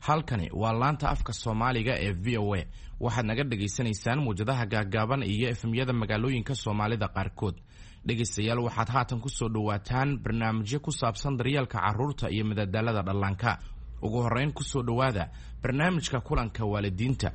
halkani waa laanta afka Soomaaliga ee VOA waxaad naga dhageysanaysaan muujadaha gaagaaban iyo efemyada magaalooyinka Soomaalida qaarkood. Dhageystayaal waxaad haatan ku soo dhawaataan barnaamijyo ku saabsan daryeelka carruurta iyo madadaalada dhallaanka. Ugu horeyn ku soo dhawaada barnaamijka kulanka waalidiinta.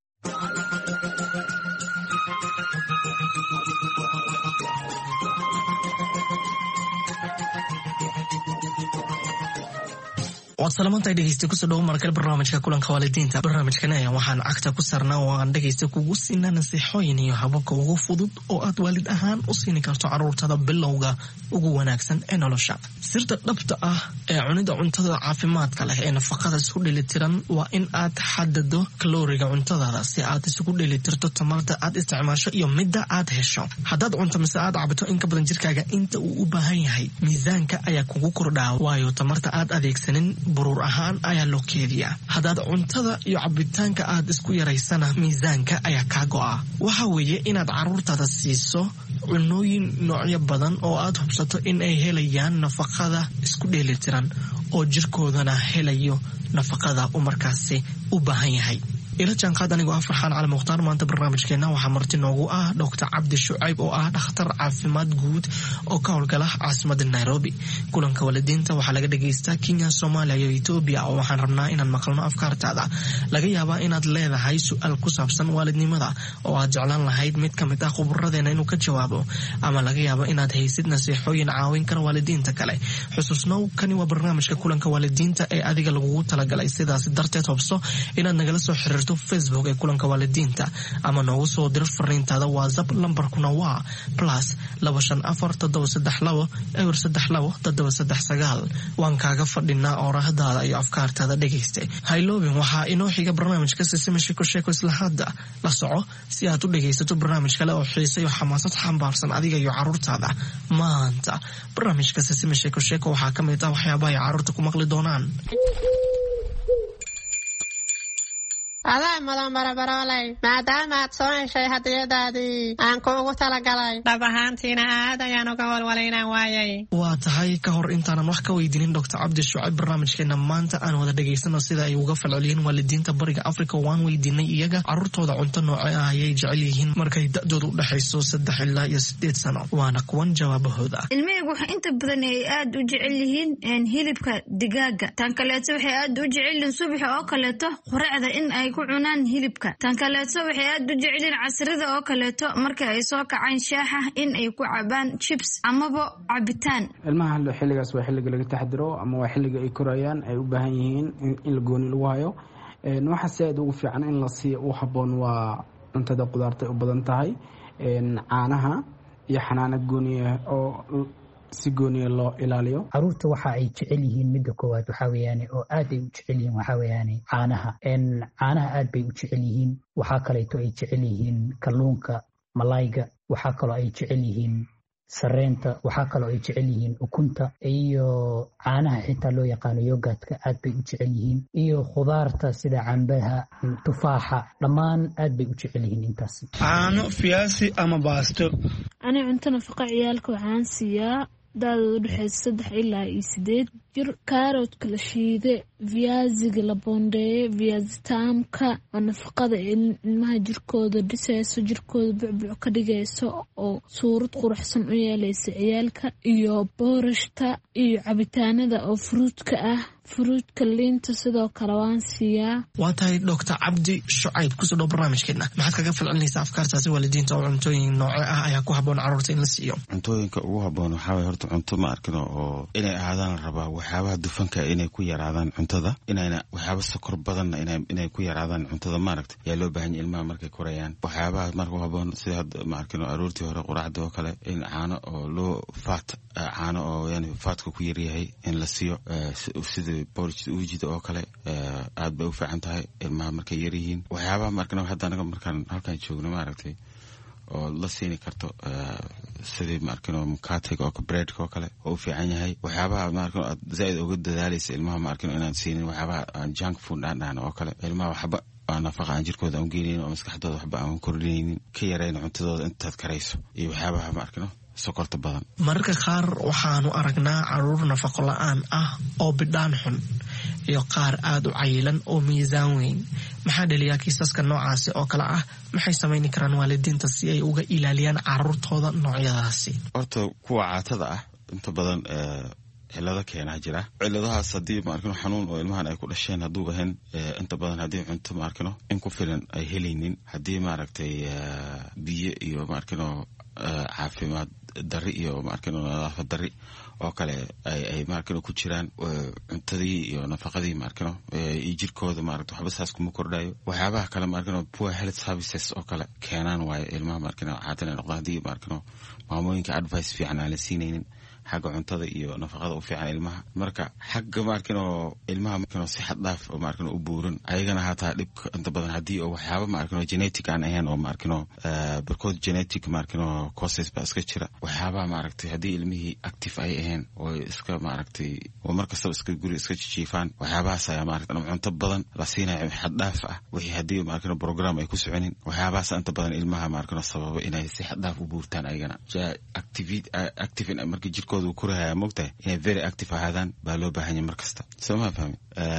salaamanta dhageysta ku soo dhaw markale barnaamijka kulanka waalidiinta. barnaamijkan ayaa waxaan cagta ku sarnaa oo aan dhageysta kugu siinaa nasiixooyin iyo hababka ugu fudud oo aad waalid ahaan u siin karto carruurtada bilowga ugu wanaagsan ee nolosha. sirta dhabta ah ee cunida cuntada caafimaadka leh ee nafaqada isku dheelitiran waa in aad xadado kalooriga cuntadaada si aad isugu dheelitirto tamarta aad isticmaasho iyo midda aad hesho. haddaad cunto mise aad cabto in ka badan jirkaaga inta uu u baahan yahay, miisaanka ayaa kugu kordhaa, waayo tamarta aad adeegsanin buruur ahaan ayaa loo keediyaa. haddaad cuntada iyo cabitaanka aad isku yaraysana, miisaanka ayaa kaa go'a. waxa weeye inaad carruurtaada siiso cunooyin noocyo badan oo aad hubsato in ay helayaan nafaqada isku dheelitiran oo jirkoodana helayo nafaqada uu markaasi u baahan yahay. ila jaanqaad anigoo ah Farxaan Cali Mukhtaar. maanta barnaamijkeena waxaa marti noogu ah Dr. Cabdi Shucayb oo ah dhakhtar caafimaad guud oo ka howlgala caasimadda Nairobi. kulanka waalidiinta waxaa laga dhageystaa Kenya, Soomaaliya iyo Ethiopia. oo waxaan rabnaa inaan maqalno afkaartaada. laga yaabaa inaad leedahay su'aal ku saabsan waalidnimada oo aad jeclaan lahayd mid ka mid ah khubaradeena inuu ka jawaabo, ama laga yaabo inaad haysid nasiixooyin caawin kara waalidiinta kale. xusuusnow, kani waa barnaamijka kulanka waalidiinta ee adiga lagugu talagalay. sidaas darteed hubso inaad nagala soo xiriirto Facebook ee kulanka waalidiinta ama noogu soo dir fariintaada WhatsApp. lambarkuna waa +25432 waan kaaga fadhinaa oorahadaada iyo afkaartaada dhegeysta. hayloobin waxaa inoo xiga barnaamijka Sisima Sheeko isla hadda la soco si aad u dhegeysato barnaamij kale oo xiiso iyo xamaasad xambaarsan adiga iyo carruurtaada. maanta barnaamijka Sisima Sheeko waxaa ka mid ah waxyaabaha ay carruurta ku maqli doonaan. adaa madan barabarolay maadaama aad soo heshay hadiyadaadii aan kuugu talagalay. dhab ahaantiina aad ayaan uga walwalaynaan waayay. waa tahay ka hor intaanan wax ka weydiinin Dr. Cabdi Shucayb, barnaamijkeena maanta aan wada dhageysano sida ay uga falceliyeen waalidiinta bariga Afrika. waan weydiinay iyaga carruurtooda cunto noocee ah ayay jecel yihiin markay da'doodu u dhaxayso 3 ilaa 8 sano. waana kuwan jawaabahooda. ilmahaygu waxa inta badan ay aad u jecel yihiin hilibka digaaga. tan kaleeto waxay aad u jecel yihiin subax oo kaleeto quraacda in ay ku cunaan hilibka. tan kaleeto waxay aad u jecelin casrida oo kaleeto marka ay soo kacaan shaaxa in ay ku cabaan chips amaba cabitaan. ilmaha xilligaas waa xilliga laga taxadiro ama waa xilliga ay korayaan, ay u baahan yihiin in la gooni lagu hayo. waxa si aad ugu fiican in la siiyo u habboon waa cuntada qudaarta u badan tahay, caanaha iyo xanaanad gooniya oo si gooniya loo ilaaliyo. carruurta waxa ay jecel yihiin midda koowaad waxaa weeyaan oo aad ay u jecel yihiin waxaa weeyaan caanaha. caanaha aad bay u jecel yihiin. waxaa kaleeto ay jecel yihiin kalluunka, malayga. waxaa kaloo ay jecel yihiin sareenta. waxaa kaloo ay jecel yihiin ukunta iyo caanaha xitaa loo yaqaano yogaadka aad bay u jecel yihiin, iyo khudaarta sida cambaha, tufaaxa, dhammaan aad bay u jecel yihiin intaas. caano, fiyaasi ama baasto. ani cunto nafaqa ciyaalka waxaan siiyaa daadooda u dhexeysa 3 ilaa 8 jir. kaaroodka la shiide, viyaasiga la boondeeye, viyaasi taamka oo nafaqada ilmaha jirkooda dhisayso, jirkooda bucbuc ka dhigayso oo suurad quruxsan u yeelaysa ciyaalka, iyo boorashta iyo cabitaanada oo fruudka ah. fruudka liinta sidoo kale waan siiyaa. waa tahay Dr. Cabdi Shucayb, kusoo dhow barnaamijkeena. maxaad kaga falcelinaysaa afkaartaasi waalidiinta oo cuntooyin nooce ah ayaa ku habboon carruurta in la siiyo? cuntooyinka ugu habboon waxaa waye horta cunto ma arkino oo inay ahaadaan la rabaa waxyaabaha dufanka inay ku yaraadaan cuntada, inayna waxyaaba sokor badanna inay ku yaraadaan cuntada. maaragta yaa loo baahan yahay ilmaha markay korayaan. waxyaabaha marka u habboon sida hadda ma arkino aroortii hore quraacda oo kale in caano oo loo caano oo yani faatka ku yaryahay in la siiyo, sida uujida oo kale aad bay u fiican tahay ilmaha markay yar yihiin. waxyaabaha markana hadda anaga markaan halkaan joogno maaragtay oo la siini karto sidii maarkano mukatiga oo breadka oo kale oo u fiican yahay. waxyaabaha maarkano aad zaid uga dadaalaysa ilmaha maarkano inaan siinin waxyaabaha junk food aan oo kale. ilmaha waxba aan nafaqa aan jirkooda aan geenin oo maskaxdooda waxba aan kordhinaynin, ka yarayna cuntadooda intaad karayso iyo waxyaabaha maarkano sokorta badan. mararka qaar waxaanu aragnaa carruur nafaqo la'aan ah oo bidhaan xun iyo qaar aada u cayilan oo miisaan weyn. maxaa dhaliyaa kiisaska noocaasi oo kale ah? maxay samayni karaan waalidiinta si ay uga ilaaliyaan caruurtooda noocyadaasi? horta kuwa caatada ah inta badan cilado keenaa jira. ciladahaas haddii ma arkino xanuun oo ilmahan ay ku dhasheen hadduu ahayn inta badan haddii cunto ma arkino in ku filan ay helaynin, haddii maaragtay biyo iyo ma arkino caafimaad dari iyo ma arkino nadaafad dari oo kale ay ma arkino ku jiraan, cuntadii iyo nafaqadii ma arkino iyo jirkooda ma arkino waxba saas kuma kordhayo. waxyaabaha kale ma arkino poor health services oo kale keenaan waaye ilmaha ma arkino caatan ay noqdaan haddii ma arkino maamooyinka advice fiican aan la siinaynin xagga cuntada iyo nafaqada u fiican ilmaha. marka xagga ma arkino ilmaha ma arkino si xad dhaaf oo ma arkino u buuran ayagana hataa dhibka inta badan haddii oo waxyaaba ma arkino genetic aan ahayn oo ma arkino barkood genetic ma arkino causes ba iska jira. waxyaaba ma aragtay haddii ilmihii active ay ahayn oo iska ma aragtay oo markasta iska guri iska jiifaan, waxyaabahaas ayaa ma aragtay cunto badan la siinayo xad dhaaf ah wixii haddii ma arkino program ay ku soconin. waxyaabahaas inta badan ilmaha ma arkino sababa inay si xad dhaaf u buurtaan ayagana active in markii jirkooda kurahaya mogtahay inay very active ahaadaan baa loo baahan yahay markasta. soo ma fahmi?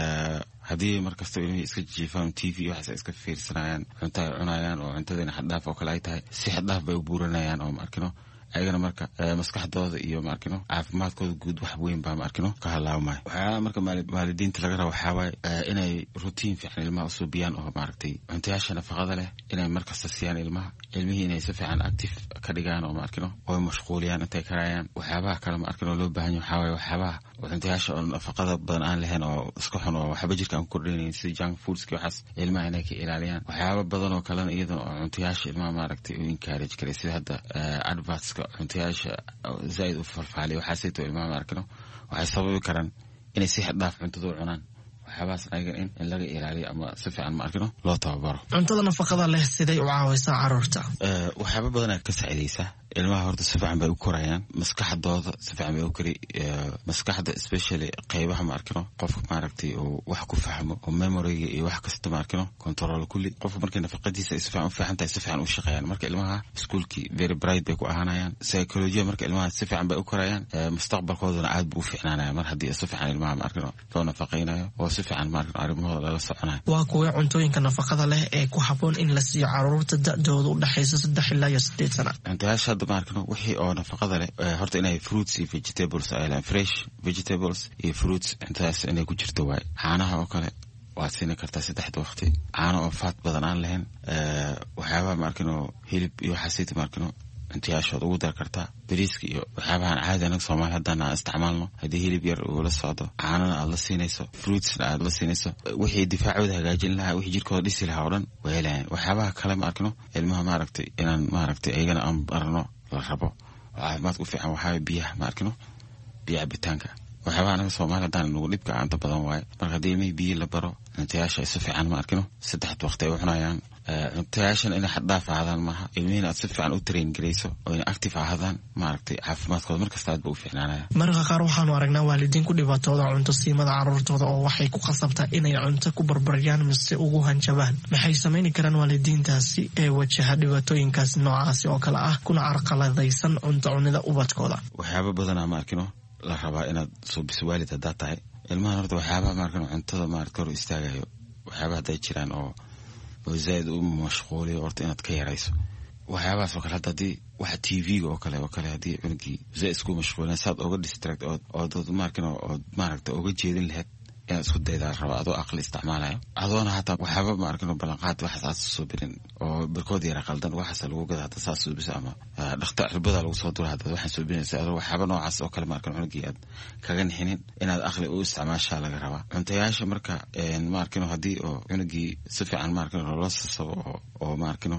haddii markasta ilmihii iska jiifaan TV waxaas iska fiirsanayaan, cunto ay cunayaan oo cuntadina xad dhaaf oo kale ay tahay, si xad dhaaf bay u buuranayaan oo ma arkino ayagana marka maskaxdooda iyo ma arkino caafimaadkooda guud wax weyn baa ma arkino ka halaawmaya. waxyaalaha marka waalidiinta laga rabo waxaa waaye inay routine fiican ilmaha u suubiyaan oo maaragtay cuntayaasha nafaqada leh inay markasta siiyaan ilmihii inay si fiican active ka dhigaan oo ma arkino oo mashquuliyaan intay karayaan. waxyaabaha kale ma arkino loo baahan yahay waxaa waaye waxyaabaha cuntayaasha oo nafaqada badan aan lahayn oo iska xun oo waxba jirka aan ku kordhinayn sida junk foodska waxaas ilmaha inay ka ilaaliyaan. waxyaaba badan oo kalena iyadoo cuntayaasha ilmaha maaragtay u encourage karay sida hadda adverts cuntayaasha zaaid u falfaaliya waxaasayto ilmaha ma arkino waxay sababi karaan inay si xad dhaaf cuntada u cunaan. waxyaabahaas ayagan in laga ilaaliyo ama si fiican ma arkino loo tababaro. cuntada nafaqada leh siday u caawaysaa caruurta? waxyaaba badan aad ka saacidaysaa ilmaha. horta si fiican bay u korayaan, maskaxdooda si fiican bay u kori. maskaxda especially qaybaha ma arkino qofka maaragtay uu wax ku fahmo oo memoryga iyo wax kasta ma arkino control kulli. qofka markay nafaqadiisa ay si fiican u fiican tahay si fiican u shaqeeyaan. marka ilmaha iskuulkii very bright bay ku ahaanayaan. psychology marka ilmaha si fiican bay u korayaan, mustaqbalkooduna aad buu u fiicnaanaya mar haddii si fiican ilmaha ma arkino loo nafaqeynayo oo si fiican ma arkino arrimahooda lala soconayo. waa kuwa cuntooyinka nafaqada leh ee ku habboon in la siiyo caruurta da'dooda u dhaxaysa 3 ilaa 8 sano? cuntayaasha hadda ma arkino wixii oo nafaqada leh horta inay fruits iyo vegetables ay leeyihiin, fresh vegetables iyo fruits intaas inay ku jirto waay. caanaha oo kale waad siin kartaa 3 waqti, caano oo fat badan aan lahayn. waxyaabaha ma arkino hilib iyo waxaasayta ma arkino cuntayaashood ugu dar kartaa. bariiska iyo waxyaabahan caadi anaga Soomaali haddaan aan isticmaalno haddii hilib yar uu la socdo, caanana aad la siinayso, fruitsna aad la siinayso, wixii difaacooda hagaajin lahaa, wixii jirkooda dhisi lahaa oo dhan way helayaan. waxyaabaha kale ma arkino ilmaha maaragtay inaan maaragtay ayagana aan barno la rabo caafimaadka u fiican waxaa biyaha ma arkino biyo cabitaanka. waxyaabaha anaga Soomaali haddaan nagu dhibka aanta badan waaye. marka haddii ilmihii biyo la baro cuntayaasha si fiican ma arkino 3 waqti ay u cunayaan. cuntayaashan inay xad dhaaf ahaadaan maaha, ilmihiina aad si fiican u train garayso oo inay active ahaadaan maaragtay caafimaadkooda markasta aad ba u fiicnaanaya. mararka qaar waxaanu aragnaa waalidiin ku dhibaatooda cunto siimada caruurtooda oo waxay ku qasabtaa inay cunto ku barbaryaan mise ugu hanjabaan. maxay samayni karaan waalidiintaasi ee wajaha dhibaatooyinkaas noocaasi oo kale ah kuna carqaladaysan cunto cunida ubadkooda? waxyaaba badanaa ma arkino la rabaa inaad suubiso waalid haddaad tahay. ilmahan horta waxyaabaha ma arkino cuntada maaragta hor istaagayo waxyaaba hadday jiraan oo zaaid u mashquuliyo horta inaad ka yarayso. waxyaabahaas oo kale hadda haddii waxa TV-ga oo kale haddii cunugii zaaid isku mashquulina saad oga distract ood maarkino ood maaragta oga jeedin lahayd inaad isku daydaa raba adoo aqli isticmaalayo adoona hataa waxyaaba ma arkino ballanqaad waxaas aad soo birin oo barkood yara qaldan waxaas lagu gada hadda saas suubiso ama dhakhtar cirbada lagu soo dura hadda waxaan suubinaysa adoo waxyaaba noocaas oo kale ma arkino cunugii aad kaga nixinin inaad aqli u isticmaashaa laga rabaa. cuntayaasha marka ma arkino haddii oo cunugii si fiican ma arkino loo sasabo oo ma arkino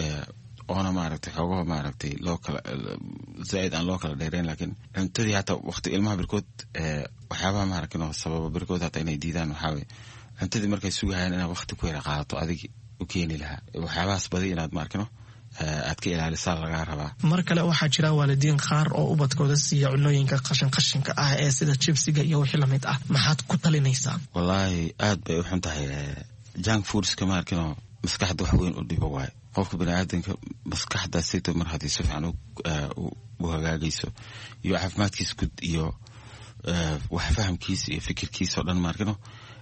oona maaragtay xoogaha maaragtay loo kala zaaid aan loo kala dheerayn laakiin cuntadii hataa waqti ilmaha birkood waxyaabaha ma arkino sababa birkood hataa inay diidaan waxaa weye cuntadii markay sugahayaan inaad waqti ku yara qaadato adigi u keeni lahaa. waxyaabahaas badi inaad ma arkino aad ka ilaalisaa lagaa rabaa. mar kale waxaa jira waalidiin qaar oo ubadkooda siiya cunooyinka qashinka ah ee sida jibsiga iyo wixii lamid ah. maxaad ku talinaysaa? wallaahi aad bay u xun tahay junk foodska ma arkino maskaxda wax weyn u dhibo waaye. qofka baniaadanka maskaxdaas sayto mar haddii si fiican u hagaagayso iyo caafimaadkiisa gud iyo wax fahamkiisa iyo fikirkiisa oo dhan ma arkino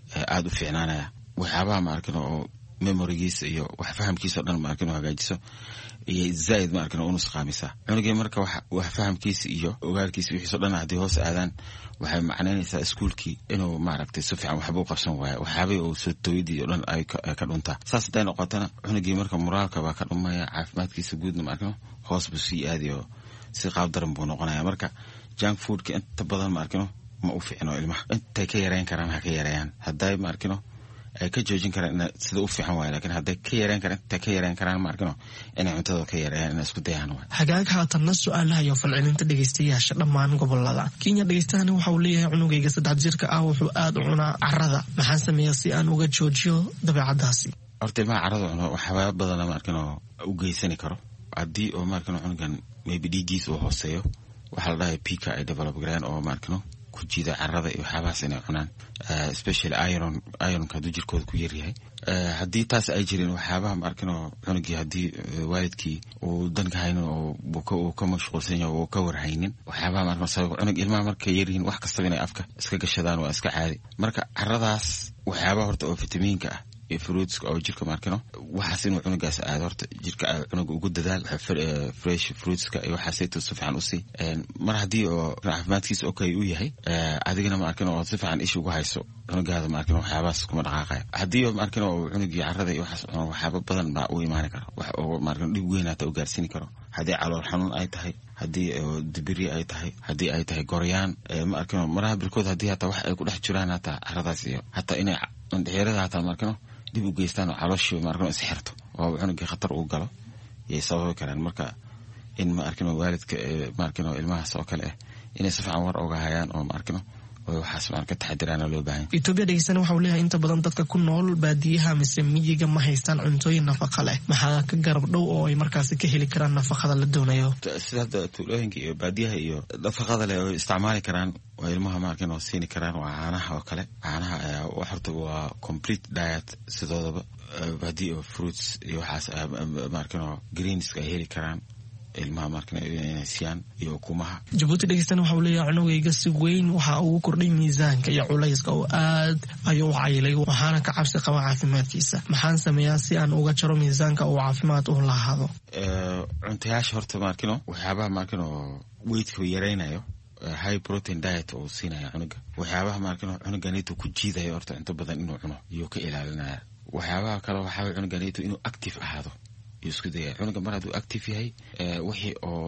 aad u fiicnaanaya waxyaabaha ma arkino oo memorigiisa iyo wax fahamkiisa dhan ma arkino hagaajiso iyo zaid ma arkino unus qaamisa cunugii marka wax fahamkiisa iyo ogaalkiisa wixiisa dhan hadii hoos aadaan waxay macnaynaysaa iskuulkii inuu maaragtay si fiican waxba u qabsan waayo waxyaabay oo soo tooyidii oo dhan ay ka dhuntaa saas haday noqotana cunugii marka moraalka baa ka dhumaya caafimaadkiisa guudna ma arkino hoos buu sii aadayo si qaab daran buu noqonaya marka junk foodka inta badan ma arkino ma u fiicno ilmaha intay ka yareyn karaan ha ka yareeyaan hadday ma arkino ay ka joojin karaan sida u fiican waayo laakiin hadday ka yareyn karaan ma arkino inay cuntada ka yareeyaan inay isku dayaan waayo hagaag haatanna su-aalaha iyo falcelinta dhegeystayaasha dhammaan gobolada Kenya dhegeystahani waxa uu leeyahay cunugayga 3 jirka ah wuxuu aad u cunaa carrada maxaan sameeyaa si aan uga joojiyo dabeecadaasi horta ilmaha carrada cuno waxyaabo badan ma arkino u geysani karo haddii oo ma arkino cunugan maybe dhiiggiisa uu hooseeyo waxaa la dhahay pika ay develop gareen oo ma arkino ku jiida carrada iyo waxyaabahaas inay cunaan especially ironka hadduu jirkooda ku yaryahay haddii taas ay jirin waxyaabaha ma arkino cunugii haddii waalidkii uu danka haynin oo uu ka mashquulsan yahay oo ka warhaynin waxyaabaha ma arkino sabab cunug ilmaha markay yaryihiin wax kastaba inay afka iska gashadaan waa iska caadi marka carradaas waxyaabaha horta oo fitamiinka ah iyo fruitska oo jirka ma arkino waxaas inuu cunugaas aado horta jirka cunuga ugu dadaal fresh fruitska iyo waxaasayto si fiican u sii mar haddii oo caafimaadkiisa okay u yahay adigana ma arkino oo si fiican ish ugu hayso cunugaada ma arkino waxyaabahaas kuma dhaqaaqaya haddii ma arkino cunugii carrada iyo waxaas cuno waxyaaba badan baa u imaani kara wax oo ma arkino dhib weyn hata u gaarsiini karo haddii calool xanuun ay tahay haddii dibiri ay tahay haddii ay tahay goryaan ma arkino maraha birkood haddii hata wax ay ku dhex jiraan hata carradaas iyo hata inay dhexyarada hata ma arkino dib u geystaan oo calooshii ma arkino is xirto oo cunugii khatar uu galo yay sababi karaan marka in ma arkino waalidka ma arkino ilmahaas oo kale inay si fiican war oga hayaan oo ma arkino waxaas ma ka taxadiraan loo baahan Ethiopia dhegeysan waxa uu leeyahay inta badan dadka ku nool baadiyaha mise miyiga ma haystaan cuntooyin nafaqo leh maxaa ka garab dhow oo ay markaas ka heli karaan nafaqada la doonayo sida tuulooyinka iyo baadiyaha iyo nafaqada leh oo isticmaali karaan oo ilmaha ma arkino siini karaan waa caanaha oo kale caanaha horta waa complete diet sidoodaba baadiyo fruits iyo waxaas ma arkino greens ay heli karaan ilmaha markana inay siiyaan iyo kumaha Djibouti dhegeysan waxa uu leeyahay cunugayga si weyn waxa uu kordhay miisaanka iyo culayska oo aad ayuu caylay waxaana ka cabsi qaba caafimaadkiisa maxaan sameeyaa si aan uga jaro miisaanka oo caafimaad u lahaado cuntayaasha horta markino waxyaabaha markino weight-ka yareynayo high protein diet oo siinaya cunuga waxyaabaha markino cunuganitu ku jiidayo horta inta badan inuu cuno iyo ka ilaalinaya waxyaabaha kale waxa cunuganitu inuu active ahaado isku daya cunuga mar hadduu active yahay wixii oo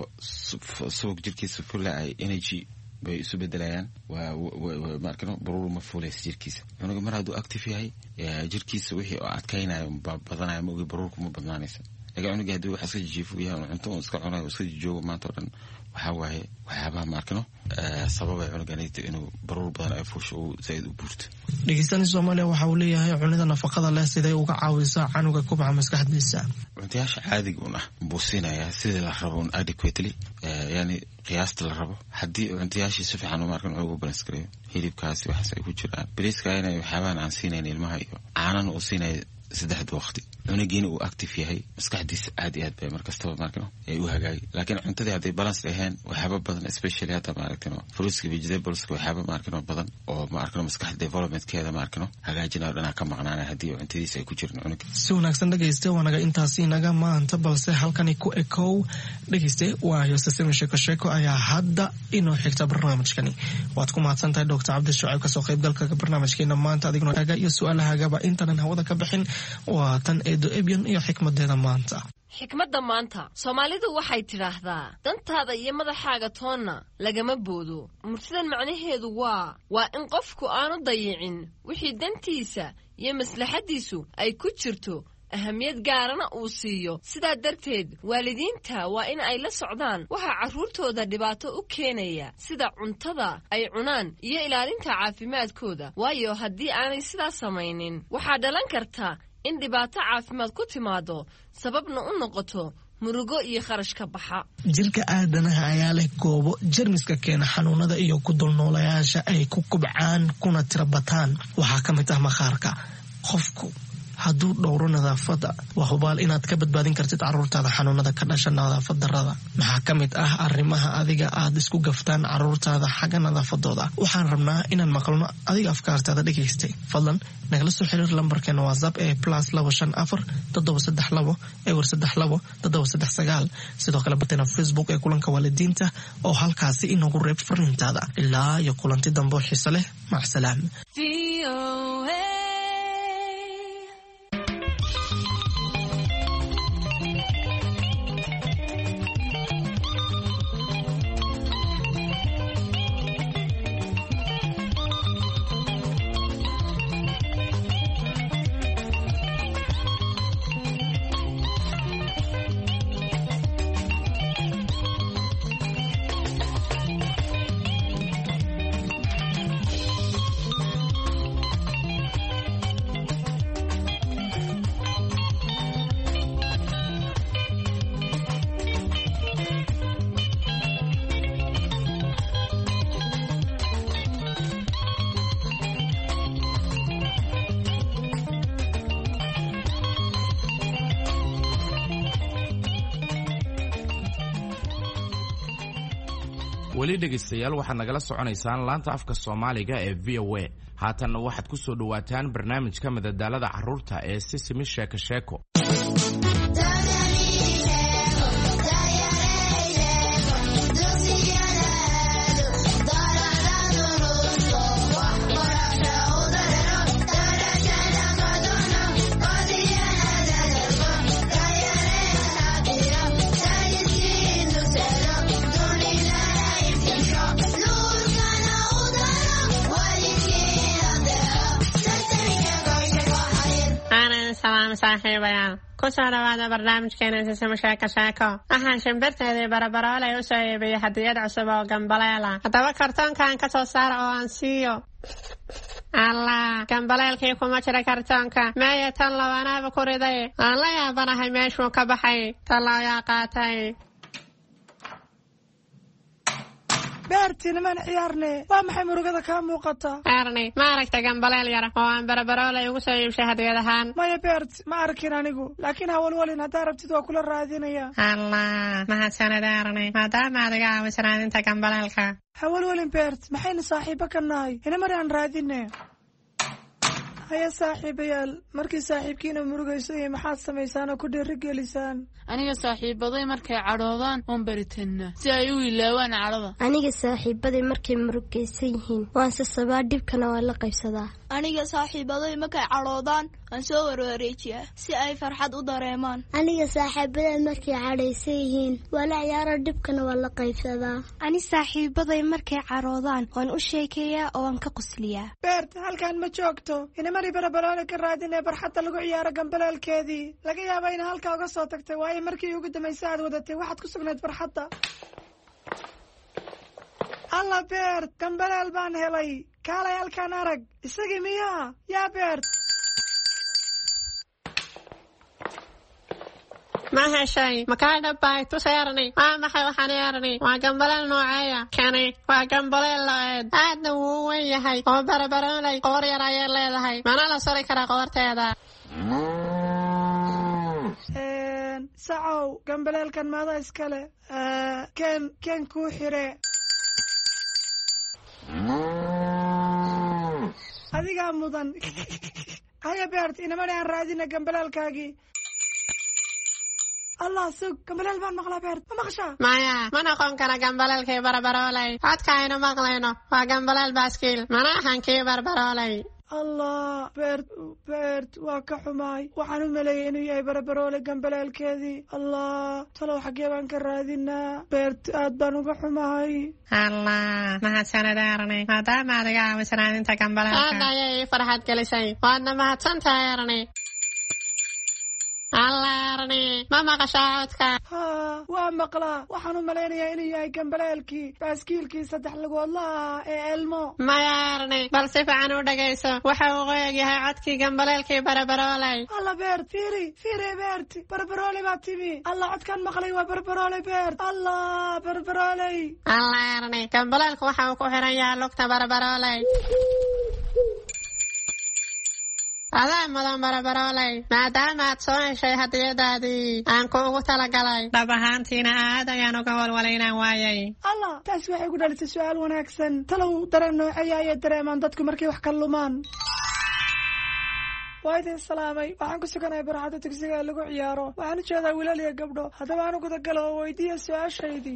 subag jirkiisa fulla ay energy bay isu bedelayaan waa markano baruur ma fuulays jirkiisa cunuga mar hadduu active yahay jirkiisa wixii oo adkaynayo badanaya ma ogi baruurku ma badnaanaysa laakiin cunuga hadduu wax iska jijiifo yahay cunto iska cunayo iska joogo maanta oo dhan waxaa waaye waxyaabaha markano sababay cunuganayta inuu baruur badan ay fuusho uu zaid u buurto dhegeystayaasha Soomaaliya waxa uu leeyahay cunida nafaqada leh siday uga caawisaa canuga kubca maskaxdiisa cuntayaasha caadiga ah buusinaya sida la rabo adequately yani qiyaasta la rabo haddii cuntayaashii si fiican u markan ugu balance gareeyo hilibkaasi waxaas ay ku jiraan bariiska inay waxyaabahan aan siinayn ilmaha iyo caanan uu siinay 3 waqti cunugiina uu active yahay maskaxdiisa aad iyo aad bay markastaba markano ay u hagaagi laakiin cuntadii hadday balance ahayn waxyaaba badan especially hadda maaragtino fruitska vegetables waxyaaba maarkano badan oo maarkano maskax developmentkeeda maarkano hagaajinayo dhanaa ka maqnaanay haddii cuntadiisa ay ku jirin cunuga si wanaagsan dhegeyste wanaga intaasi naga maanta balse halkani ku ekow dhegeyste waayo sasimi sheeko ayaa hadda inoo xigta barnaamijkani waad ku mahadsantahay Dr. Cabdi Shucayb ka soo qaybgalka barnaamijkeena maanta adiguna aga iyo su'aalahaaga intanan hawada ka bixin waa tan eedo ebyan iyo xikmadeeda maanta xikmadda maanta Soomaalidu waxay tiraahdaa dantaada iyo madaxaaga toonna lagama boodo murtidan macnaheedu waa in qofku aanu dayicin wixii dantiisa iyo maslaxadiisu ay ku jirto ahamiyad gaarana uu siiyo sidaa darteed waalidiinta waa in ay la socdaan waxa carruurtooda dhibaato u keenaya sida cuntada ay cunaan iyo ilaalinta caafimaadkooda waayo haddii aanay sidaas samaynin waxaa dhalan karta in dhibaato caafimaad ku timaado sababna u noqoto murugo iyo kharash ka baxa jirka aadanaha ayaa leh goobo jermiska keena xanuunada iyo ku dulnoolayaasha ay ku kubcaan kuna tirabataan waxaa ka mid ah maqaarka qofku hadduu dhowro nadaafadda waa hubaal inaad ka badbaadin kartid carruurtaada xanuunada ka dhasha nadaafad darrada. maxaa ka mid ah arrimaha adiga aad isku gaftaan carruurtaada xagga nadaafadooda? waxaan rabnaa inaan maqalno adiga afkaartaada dhegaystay. fadlan nagala soo xiriir lambarkeena whatsapp ee +254 732 32 739. sidoo kale barteena Facebook ee kulanka waalidiinta oo halkaasi inagu reeb fariintaada. ilaa iyo kulanti dambe oo xiiso leh. mac salaam. weli dhegaystayaal waxaad nagala soconaysaan laanta afka Soomaaliga ee VOA. haatanna waxaad ku soo dhawaataan barnaamijka madadaalada carruurta ee Sisimi Sheeko Sheeko. saaxiibayaal ku soo dhawaada barnaamijkeena Sisimi Sheeko Sheeko. waxaan shimbirteedii barabaroolay u soo iibiyey hadiyad cusub oo gambaleela. haddaba kartoonkan ka soo saara oo aan siiyo. allah, gambaleelkii kuma jira kartoonka. meeye tan labanaaba ku riday. aan la yaabanahay meeshuu ka baxay. tan looyaa qaatay. beertii niman ciyaarne waa maxay murugada kaa muuqata? Erni, ma aragta gambaleel yara oo aan barabaroolay ugu soo iibshay hadiyad ahaan? maya beert, ma arkin anigu, laakiin hawalwalin haddaa rabtid waa kula raadinaya. allah, mahadsanid Erni, maadaama adiga aaminsan raadinta gambaleelka. hawalwalin beert, maxayna saaxiibo ka nahay? ina mari aan raadine. haya saaxiibayaal, markii saaxiibkiina murugayso iyo maxaad samaysaan oo ku dhiirigelisaan? aniga saaxiibaday markay cadhoodaan waan baritanaa si ay u ilaawaan cadhada. aniga saaxiibaday markay murugaysan yihiin waan sasabaa, dhibkana waan la qaybsadaa. aniga saaxiibaday markay cadhoodaan waan soo warwareejiyaa si ay farxad u dareemaan. aniga saaxiibaday markay cadhaysan yihiin waan la ciyaaro, dhibkana waan la qaybsadaa. ani saaxiibaday markay cadhoodaan waan u sheekeeyaa oo waan ka qosliyaa. beert, halkaan ma joogto. inamari barabaroole ka raadinee barxadda lagu ciyaaro gambaleelkeedii. laga yaaba ina halkaa uga soo tagtay, waayo markii ugu dambaysa aad wadatay waxaad ku sugnayd barxadda. alla beert, gambaleel baan helay. kaalay halkaan arag. isagii miyaa? yaa beert. ma heshay? makaa dhabbay tus Erni. waa maxay waxaan Erni? waa gambaleel nooceeya? kani waa gambaleel lo-eed. aadna wuu u weyn yahay oo barabaroolay qoor yar ayay leedahay, mana la suri karaa qoorteeda. sacow, gambaleelkan maada iskale. keen kuu xire. adigaa mudan. haya beert, inamani aan raadina gambaleelkaagii. allah, sug, gambaleel baan maqlaa beert. ma maqashaa? maya, ma noqon kara gambaleelkii barabaroolay. codka aynu maqlayno waa gambaleel baaskiil, mana ahan kii barabaroolay. allah, beert waa ka xumaay. waxaan u maleeyay inuu yahay barabaroole gambaleelkeedii. allah, talow xaggee baan ka raadinaa? beert, aad baan uga xumahay. allah, mahadsanid Erni, maadaama adiga aaminsan raadinta gambaleelka. aad ayay ii farxad gelisay. waadna mahadsantahay Erni. alla Erni, ma maqashaa codka? waa maqlaa. waxaan u malaynayaa inuu yahay gambaleelkii baaskiilkii 3 lugoodlaha ee Elmo. maya Erni, bal si fiican u dhagayso. waxa uu qoyag yahay codkii gambaleelkii barabaroolay. alla beert, fiiri beert, barabaroole baa timi. alla, codkaan maqlay waa barabaroole beert. allah, barabarooley. alla Erni, gambaleelku waxa uu ku xiran yahay lugta barabaroolay. adaa mudan barabarooley maadaama aad soo heshay hadiyadaadii aan kuugu talagalay dhab ahaantiina aad ayaan uga walwalaynaan waayay allah taasi waxay ku dhalisay su-aal wanaagsan talow dareen nooceeya ayay dareemaan dadku markay wax ka lumaan waa idin salaamay waxaan ku suganahay barxadda dugsiga ee lagu ciyaaro waxaan u jeedaa wiilal iyo gabdho haddaba aan u gudagalo oo weydiiya su-aashaydii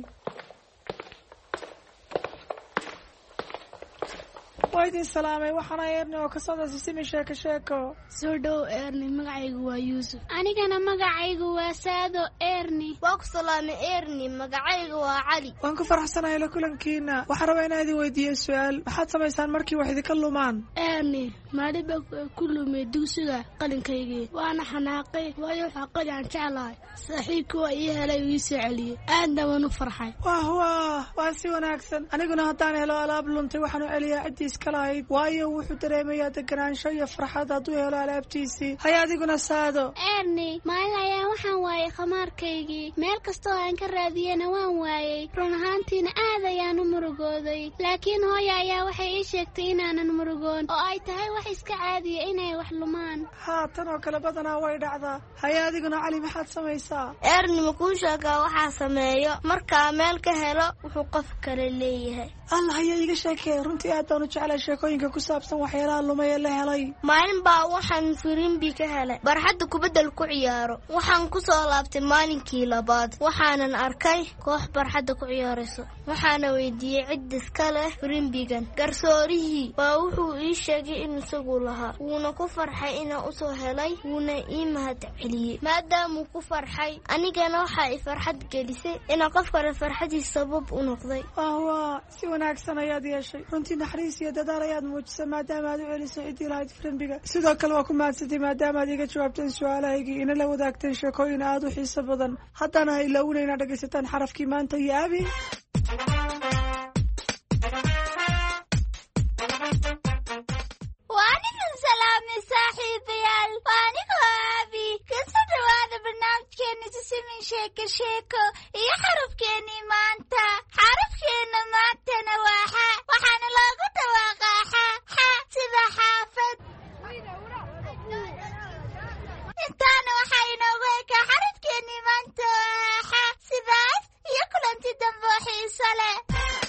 waa idin salaamay waxaana eerni oo kasoo dasisimi sheeko soo dhow eerni magacaygu waa yuusuf anigana magacaygu waa saado eerni waa ku salaamay eerni magacaygu waa cali waan ku faraxsanahay la kulankiina waxaan rabaa inaan idin weydiiyo su-aal maxaad samaysaan markii wax idinka lumaan eerni maaliba ku lumay dugsiga qalinkaygii waana xanaaqay waayo waxaa qali aan jeclahay saaxiibkii waa ii helay uu ii soo celiyey aadna waan u farxay waa si wanaagsan aniguna haddaan helo alaab luntay waxaan u celiyaa ciddiis kalahayd waayo wuxuu dareemayaa deganaansho iyo farxad hadduu helo alaabtiisii hay adiguna saado eerni maalin ayaan waxaan waayay khamaarkaygii meel kastoo aan ka raadiyena waan waayey run ahaantiina aad ayaan u murugooday laakiin hooya ayaa waxay ii sheegtay inaanan murugoon oo ay tahay wax iska caadiya inay wax lumaan tan oo kale badanaa way dhacdaa hay adiguna cali maxaad samaysaa eerni makuu sheegaa waxaa sameeyo markaa meel ka helo wuxuu qof kale leeyahay allah ayaa iga sheekey runtii aad baan u jeclay sheekooyinka ku saabsan waxyaalaha lumay ee la helay maalin baa waxaan firimbi ka helay barxadda kubaddal ku ciyaaro waxaan ku soo laabtay maalinkii labaad waxaanan arkay koox barxadda ku ciyaarayso waxaana weydiiyey cid iska leh firimbigan garsoorihii baa wuxuu ii sheegay in isagu lahaa wuuna ku farxay inaan usoo helay wuuna ii mahad celiyey maadaamuu ku farxay anigana waxaa i farxad gelisay inaan qof kale farxadiis sabab u noqday si wanaagsan ayaad yeeshay runtii naxariis iyo dadaal ayaad muujisay maadaama aad u celisay ciddii lahayd firimbiga sidoo kale waa ku mahadsantay maadaama aad iga jawaabteen su-aalahaygii ina la wadaagteen sheekooyin aad u xiiso badan haddana ha ilaawina inaad dhegaysataan xarafkii maanta iyo abi salaamay saaxiibayaal waa anigoo abi kasoo dhawaada barnaamijkeena sisimin sheeko iyo xarafkeenii maanta xarafkeena maantana waa xa waxaana loogu dhawaaqaa xa sida xaafad intaana waxaa inoogu ekaa xarafkeenii maanta waa xa sidaas iyo kulanti dambe oo xiiso leh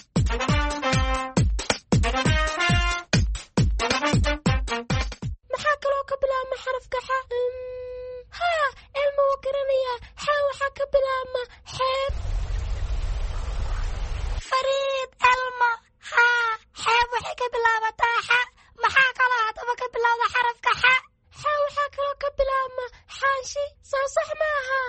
maxaa kaloo ka bilaabma xarafka xa elma wuu garanayaa xa waxaa ka bilaabma xeeb fariid elmo xeeb waxay ka bilaabataa xa maxaa kaloo haddaba ka bilowda xarafka xa waxaa kaloo ka bilaabma xaashi soo sax ma aha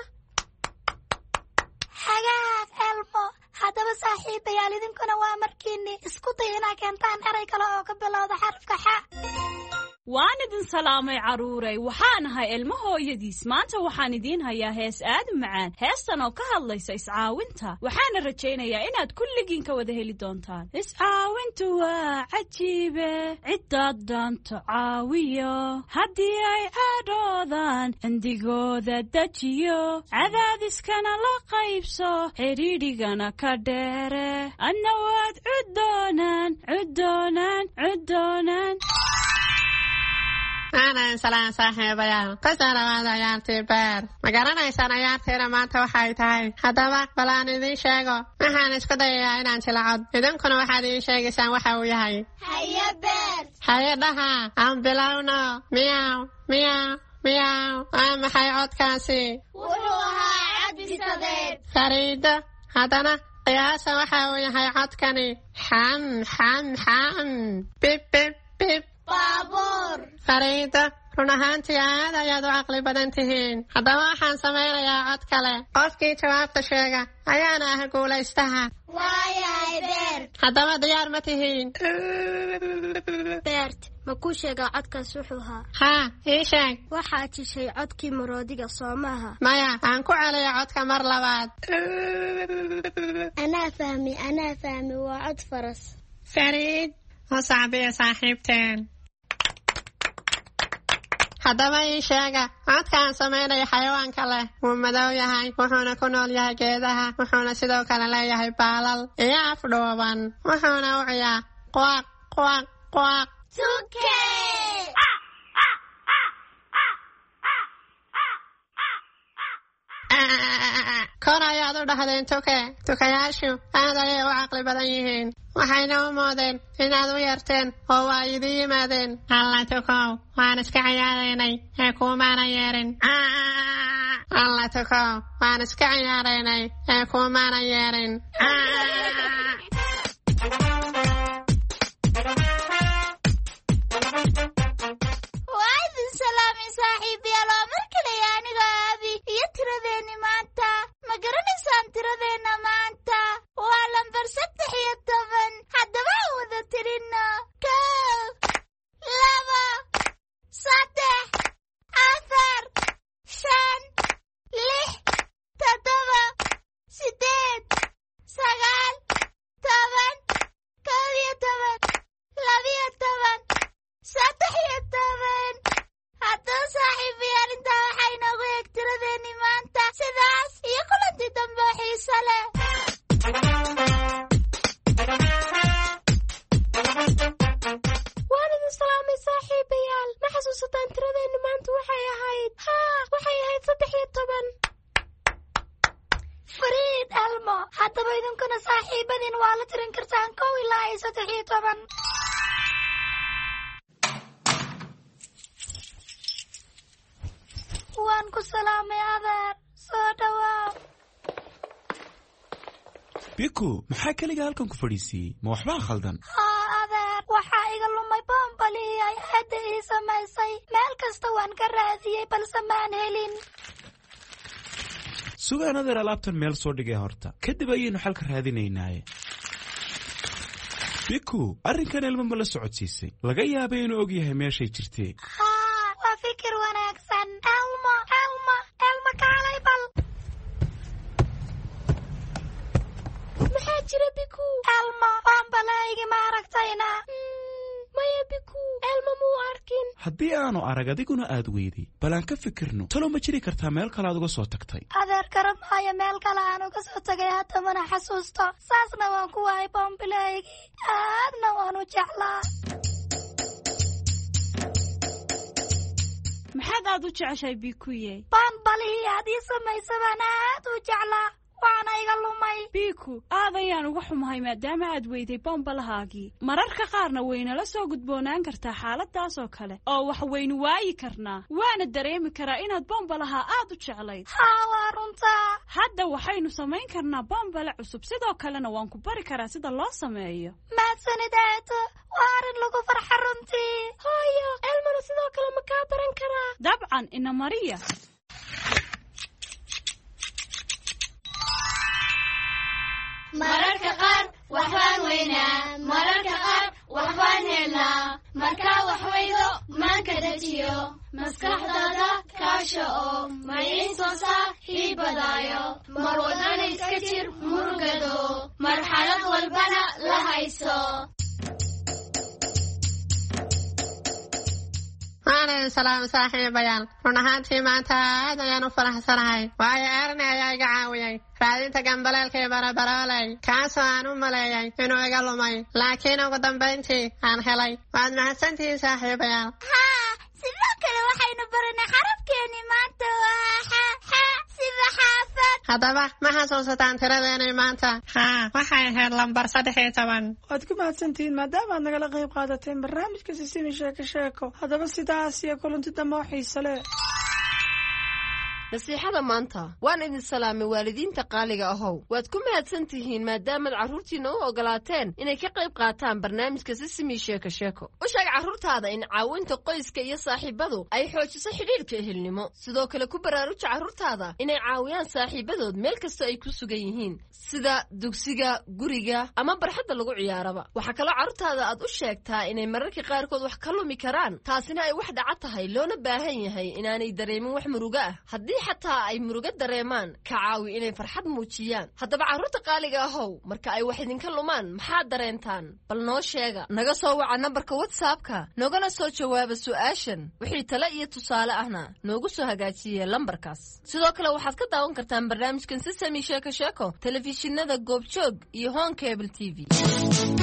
hagaag elmo haddaba saaxiibayaal idinkuna waa markiini isku day inaa keentaan eray kale oo ka bilowda xarafka xa waan idin salaamay carruuray waxaan ahay ilmo hooyadiis maanta waxaan idiin hayaa hees aad u macaan heestan oo ka hadlaysa iscaawinta waxaana rajaynayaa inaad kulligiin ka wada heli doontaan iscaawintu waa cajiibe ciddaad dhaanto caawiyo haddii ay cadhoodaan cindigooda dejiyo cadaadiskana la qaybso xidhiidhigana ka dheere adna waad cuddoonaan aanan salaan saaxiibayaal kasoo dhawaada ciyaartii beer ma garanaysaan ciyaartiina maanta waxay tahay haddaba bal aan idiin sheego waxaan isku dayayaa inaan jilcod idinkuna waxaad ii sheegaysaan waxa uu yahay haye beer haye dhaha aan bilowno miyaw waa maxay codkaasi wuxuu ahaa cabdisadeed fariido haddana qiyaasa waxa uu yahay codkani xam bib baabuur fariida run ahaantii aad ayaad u caqli badan tihiin haddaba waxaan samaynayaa cod kale qofkii jawaabta sheega ayaana ah guulaystaha waayahay beer haddaba diyaar ma tihiin beert ma kuu sheegaa codkaas wuxuu ahaa haa ii sheeg waxaad jishay codkii maroodiga soo maaha maya aan ku celiya codka mar labaad anaa fahmi waa cod faras fariid oo sacbiya saaxiibteen haddaba ii sheega codkaan samaynaya xayawaanka leh wuu madow yahay wuxuuna ku nool yahay geedaha wuxuuna sidoo kale leeyahay baalal iyo afdhuuban wuxuuna u ciyaa quaq tuke kor ayaad u dhahdeen tukayaashu aad ayay u caqli badan yihiin waxayna u moodeen inaad u yeerteen oo waa idin yimaadeen alla tukow waan iska ciyaaraynay ee kuumaana yeerin alla tukow waan iska ciyaaraynay ee kuumaana yeerin waa idin salaamay saaxiibayaal oo mar kale aniga aabi iyo tiradeeni maanta ma garanaysaan tiradeenna maanta waa lambar 13 haddaba aan wada tirino 1 2 3 4 5 6 7 8 9 10 haddaba saaxiibayaal intaa waxay noogu eeg tiradeeni maanta sidaas iyo kulanti dambe oo xiiso leh waan idin salaamay saaxiibayaal ma xasuusataan tiradeeni maanta waxay ahayd 13 fariid elmo haddaba idinkuna saaxiibadiin waa la tirin kartaan 1 ilaa 13 waan ku salaamay adeer soo dhawaaw biku maxaa keliga halkan ku fadhiisiiyey ma waxbaa khaldan adeer waxaa iga lumay boombalii ay hadda ii samaysay meel kasta waan ka raadiyey balse maan helin sugaan adeer alaabtan meel soo dhigay horta kadib ayaynu xalka raadinaynaaye biku arrinkan elmo ma la socodsiisay laga yaabay inuu og yahay meeshay jirtee waa fikir wanaagsan elmo kaalay bal maxaa jira biku elmo boombalaygi ma aragtayna maya biku elmo muu arkin haddii aanu arag adiguna aad weyday bal aan ka fikirno talow ma jiri kartaa meel kale aad uga soo tagtay adeer garab maayo meel kale aan uga soo tagay hadda mana xasuusto saasna waan ku waayay boombalaygi aadna waan u jeclaa maxaad aad u jeceshahay bikuye boombalihii aad ii samaysay baan aad u jeclaa waana iga lumay biku aad ayaan uga xumahay maadaama aad weyday bombalahaagii mararka qaarna waynala soo gudboonaan kartaa xaaladaas oo kale oo wax waynu waayi karnaa waana dareemi karaa inaad bombalaha aad u jeclayd waa runtaa hadda waxaynu samayn karnaa bombale cusub sidoo kalena waan ku bari karaa sida loo sameeyo mahadsanid eedo waa arrin lagu farxa runtii hooyo elmana sidoo kale ma kaa baran karaa dabcan ina mariya mararka qaar waxbaan weynaa mararka qaar waxbaan helnaa markaa wax weydo maanka dejiyo maskaxdaada kaasha oo maciinsoosaa hii badaayo mar wadana iska jir murugado marxalad walbana la hayso waanidin salaamo saaxiibayaal run ahaantii maanta aad ayaan u faraxsanahay waayo erni ayaa iga caawiyey raadinta gambaleelka iyo barabarooley kaasoo aan u maleeyay inuu iga lumay laakiin ugu dambayntii aan helay waad mahadsantihiin saaxiibayaal sidoo kale waxaynu baranay xarafkeeni maanta waa xa sida xaafad haddaba ma xasuusataan tiradeenay maanta waxay ahayd lambar 13 waad ku mahadsantihiin maadaama aad nagala qayb qaadateen barnaamijka sisimi sheeko haddaba sidaas iyo kulanti dambe oo xiiso leh nasiixada maanta waan idin salaamay waalidiinta qaaliga ahow waad ku mahadsan tihiin maadaamaad carruurtiinna u ogolaateen inay ka qayb qaataan barnaamijka sisimi sheeko u sheeg carruurtaada in caawinta qoyska iyo saaxiibadu ay xoojiso xidhiidhka ehelnimo sidoo kale ku baraaruja carruurtaada inay caawiyaan saaxiibadood meel kastoo ay ku sugan yihiin sida dugsiga guriga ama barxadda lagu ciyaaraba waxaa kaloo carruurtaada aad u sheegtaa inay mararka qaarkood wax ka lumi karaan taasina ay wax dhaca tahay loona baahan yahay inaanay dareemin wax murugo ah haddii xataa ay murugo dareemaan ka caawi inay farxad muujiyaan haddaba carruurta qaaliga ahow marka ay wax idinka lumaan maxaad dareentaan bal noo sheega naga soo waca nambarka whatsappka nogana soo jawaaba su'aashan wixii tale iyo tusaale ahna noogu soo hagaajiye lambarkaas sidoo kale waxaad ka daawan kartaan barnaamijkan sisami sheeko telefishinada goobjoog iyo Home Cable TV